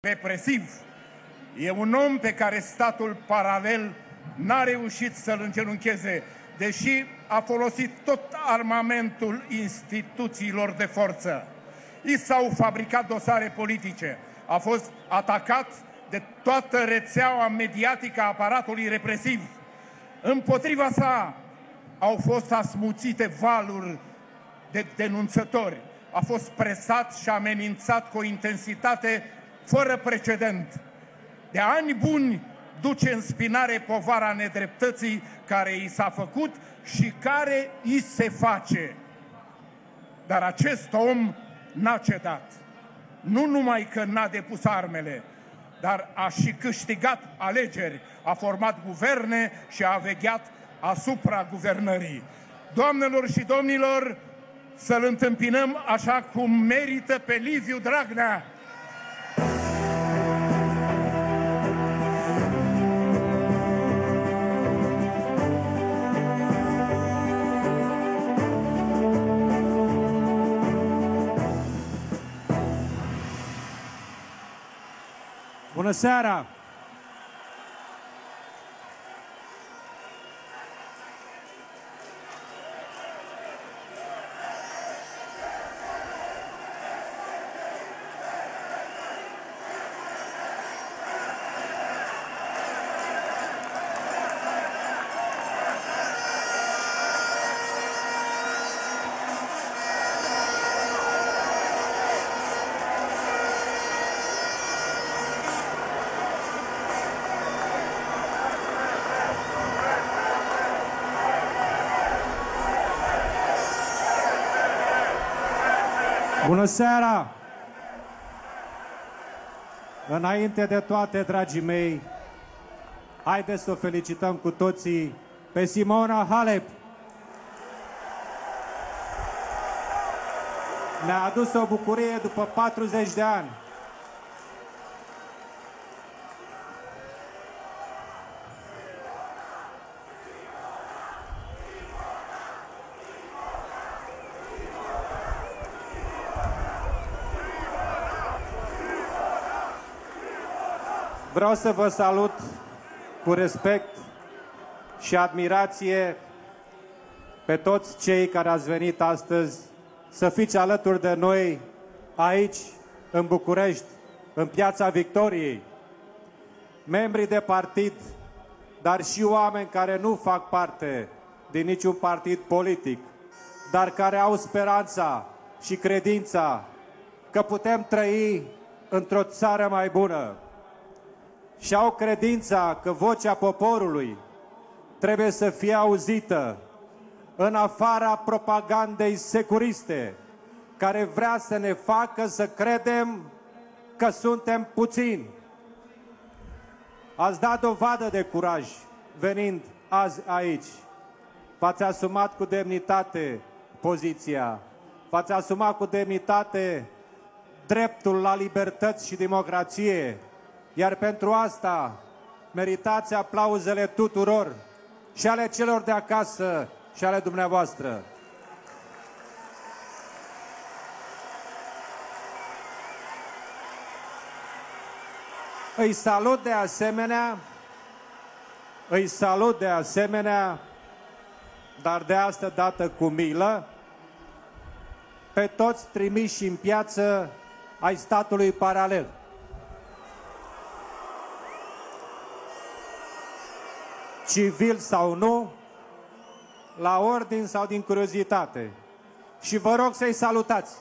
represiv. E un om pe care statul paralel n-a reușit să-l îngenuncheze, deși a folosit tot armamentul instituțiilor de forță. I s-au fabricat dosare politice, a fost atacat de toată rețeaua mediatică a aparatului represiv. Împotriva sa au fost asmuțite valuri de denunțători. A fost presat și amenințat cu o intensitate fără precedent. De ani buni duce în spinare povara nedreptății care i s-a făcut și care i se face. Dar acest om n-a cedat. Nu numai că n-a depus armele, dar a și câștigat alegeri, a format guverne și a vegheat asupra guvernării. Doamnelor și domnilor, să-l întâmpinăm așa cum merită pe Liviu Dragnea. Bună seara! Bună seara! Înainte de toate, dragii mei, haideți să o felicităm cu toții pe Simona Halep. Ne-a adus o bucurie după 40 de ani. Vreau să vă salut cu respect și admirație pe toți cei care ați venit astăzi să fiți alături de noi aici, în București, în Piața Victoriei. Membrii de partid, dar și oameni care nu fac parte din niciun partid politic, dar care au speranța și credința că putem trăi într-o țară mai bună. Și au credința că vocea poporului trebuie să fie auzită în afara propagandei securiste, care vrea să ne facă să credem că suntem puțini. Ați dat dovadă de curaj venind azi aici. V-ați asumat cu demnitate poziția, v-ați asumat cu demnitate dreptul la libertăți și democrație. Iar pentru asta meritați aplauzele tuturor, și ale celor de acasă și ale dumneavoastră. Îi salut de asemenea, dar de asta dată cu milă, pe toți trimiși în piață ai statului paralel. Civil sau nu, la ordin sau din curiozitate. Și vă rog să-i salutați.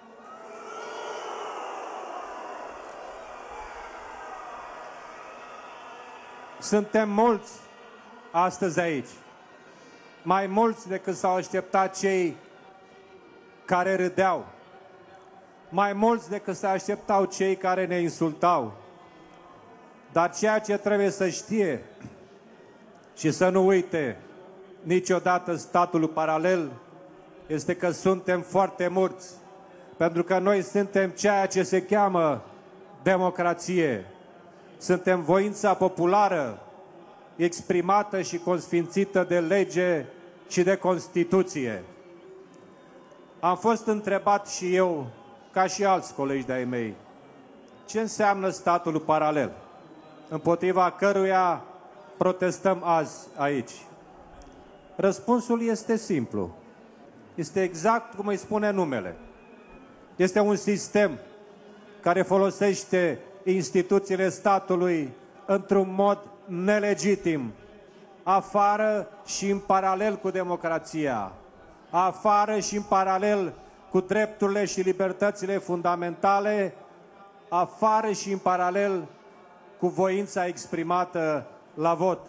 Suntem mulți astăzi aici. Mai mulți decât s-au așteptat cei care râdeau. Mai mulți decât se așteptau cei care ne insultau. Dar ceea ce trebuie să știe și să nu uite niciodată statul paralel este că suntem foarte mulți, pentru că noi suntem ceea ce se cheamă democrație. Suntem voința populară exprimată și consfințită de lege și de Constituție. Am fost întrebat și eu, ca și alți colegi de-ai mei, ce înseamnă statul paralel, împotriva căruia protestăm azi aici? Răspunsul este simplu. Este exact cum îi spune numele. Este un sistem care folosește instituțiile statului într-un mod nelegitim, afară și în paralel cu democrația, afară și în paralel cu drepturile și libertățile fundamentale, afară și în paralel cu voința exprimată la vot.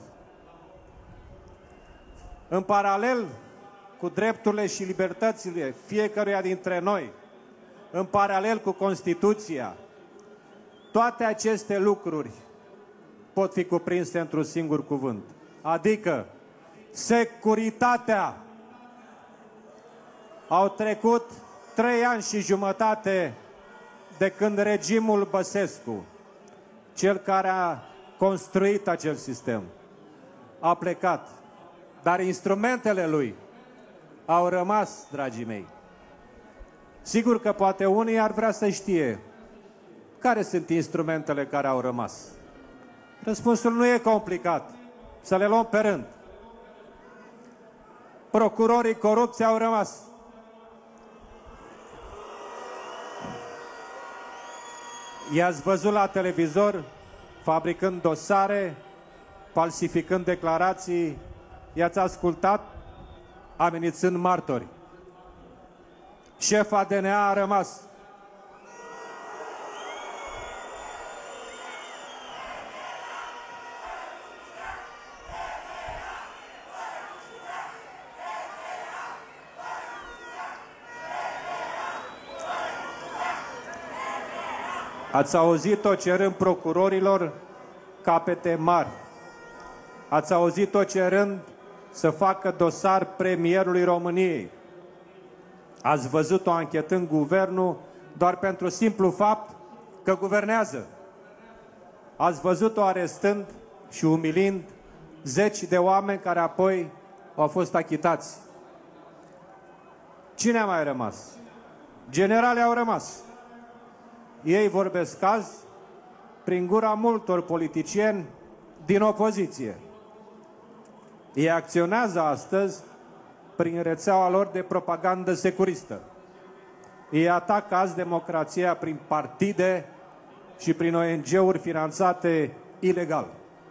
În paralel cu drepturile și libertățile fiecăruia dintre noi, în paralel cu Constituția, toate aceste lucruri pot fi cuprinse într-un singur cuvânt, adică securitatea. Au trecut 3 ani și jumătate de când regimul Băsescu, cel care a construit acel sistem, a plecat. Dar instrumentele lui au rămas, dragii mei. Sigur că poate unii ar vrea să știe care sunt instrumentele care au rămas. Răspunsul nu e complicat. Să le luăm pe rând. Procurorii corupți au rămas. I-ați văzut la televizor fabricând dosare, falsificând declarații, i-ați ascultat amenințând martori. Șefa DNA a rămas. Ați auzit-o cerând procurorilor capete mari. Ați auzit-o cerând să facă dosar premierului României. Ați văzut-o anchetând guvernul doar pentru simplu fapt că guvernează. Ați văzut-o arestând și umilind zeci de oameni care apoi au fost achitați. Cine a mai rămas? Generalii au rămas. Ei vorbesc azi prin gura multor politicieni din opoziție. Ei acționează astăzi prin rețeaua lor de propagandă securistă. Ei atacă azi democrația prin partide și prin ONG-uri finanțate ilegal.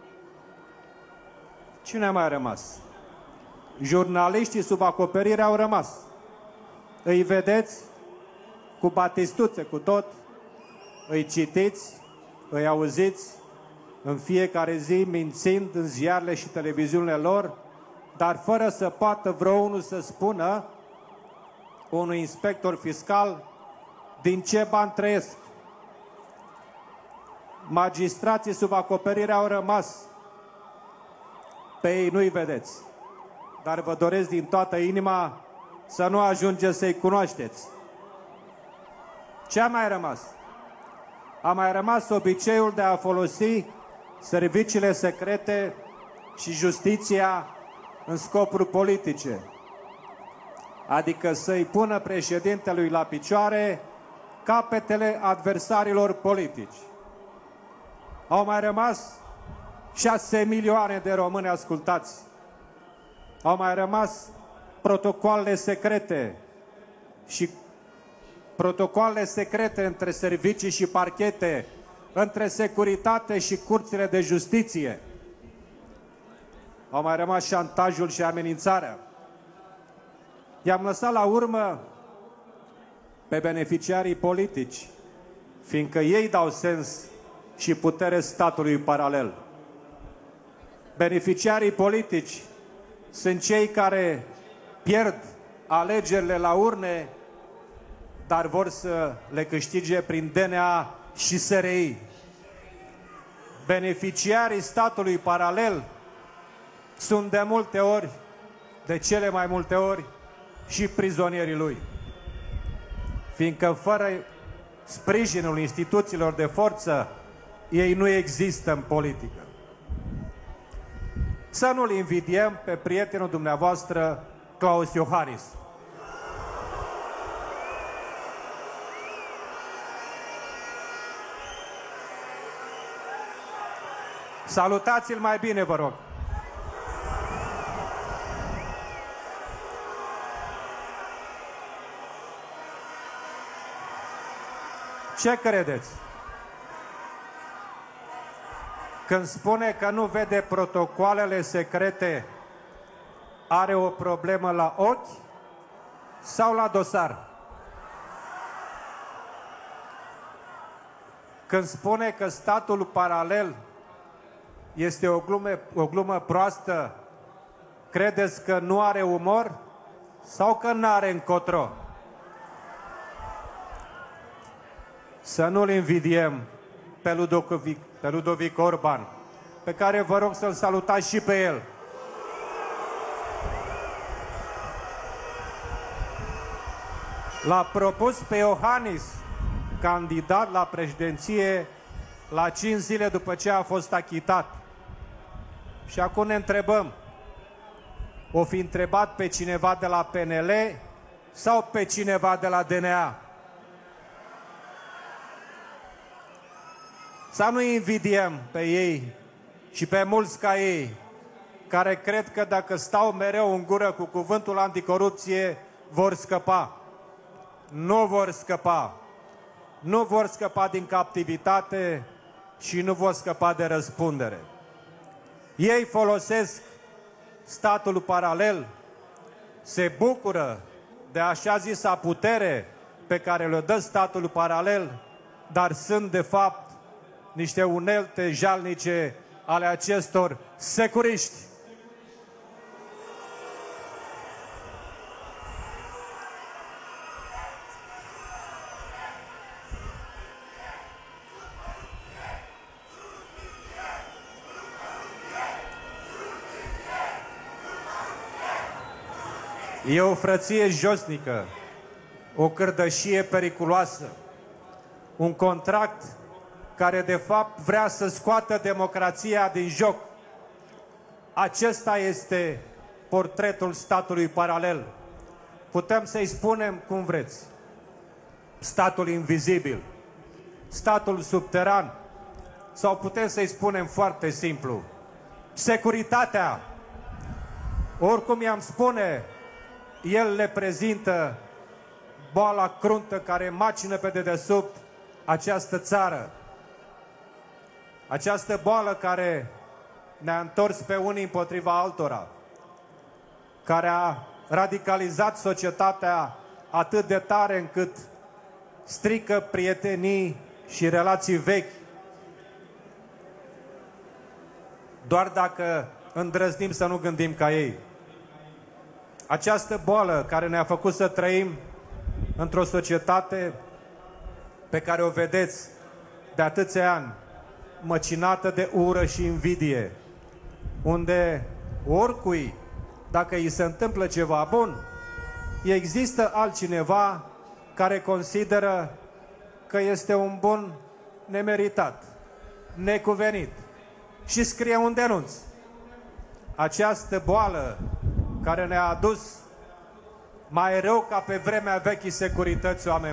Cine a mai rămas? Jurnaliștii sub acoperire au rămas. Îi vedeți cu batistuțe, cu tot, îi citiți, îi auziți în fiecare zi mințind în ziarele și televiziunile lor, dar fără să poată vreunul să spună unui inspector fiscal din ce bani trăiesc. Magistrații sub acoperire au rămas. Pe ei nu-i vedeți, dar vă doresc din toată inima să nu ajungeți să-i cunoașteți. Ce a mai rămas? A mai rămas obiceiul de a folosi serviciile secrete și justiția în scopuri politice, adică să-i pună președintelui la picioare capetele adversarilor politici. Au mai rămas 6 milioane de români ascultați. Au mai rămas protocoalele secrete și protocoalele secrete între servicii și parchete, între securitate și curțile de justiție. Au mai rămas șantajul și amenințarea. I-am lăsat la urmă pe beneficiarii politici, fiindcă ei dau sens și putere statului paralel. Beneficiarii politici sunt cei care pierd alegerile la urne, dar vor să le câștige prin DNA și SRI. Beneficiarii statului paralel sunt de multe ori, de cele mai multe ori, și prizonierii lui. Fiindcă fără sprijinul instituțiilor de forță, ei nu există în politică. Să nu-l invidiem pe prietenul dumneavoastră, Klaus Iohannis. Salutați-l mai bine, vă rog. Ce credeți? Când spune că nu vede protocoalele secrete, are o problemă la ochi sau la dosar? Când spune că statul paralel este o glumă proastă, credeți că nu are umor sau că nu are încotro? Să nu-l invidiem pe Ludovic Orban, pe care vă rog să-l salutați și pe el. L-a propus pe Iohannis candidat la președinție la 5 zile după ce a fost achitat. Și acum ne întrebăm, o fi întrebat pe cineva de la PNL sau pe cineva de la DNA? Să nu invidiem pe ei și pe mulți ca ei, care cred că dacă stau mereu în gură cu cuvântul anticorupție, vor scăpa. Nu vor scăpa. Nu vor scăpa din captivitate și nu vor scăpa de răspundere. Ei folosesc statul paralel, se bucură de așa zisa putere pe care le dă statul paralel, dar sunt de fapt niște unelte jalnice ale acestor securiști. E o frăție josnică, o cârdășie periculoasă, un contract care de fapt vrea să scoată democrația din joc. Acesta este portretul statului paralel. Putem să-i spunem cum vreți. Statul invizibil, statul subteran, sau putem să-i spunem foarte simplu, securitatea. Oricum i-am spune, el le prezintă boala cruntă care macină pe dedesubt această țară. Această boală care ne-a întors pe unii împotriva altora, care a radicalizat societatea atât de tare încât strică prietenii și relații vechi. Doar dacă îndrăznim să nu gândim ca ei. Această boală care ne-a făcut să trăim într-o societate pe care o vedeți de atâția ani, măcinată de ură și invidie, unde oricui, dacă îi se întâmplă ceva bun, există altcineva care consideră că este un bun nemeritat, necuvenit și scrie un denunț. Această boală care ne-a adus mai rău ca pe vremea vechii securități, oameni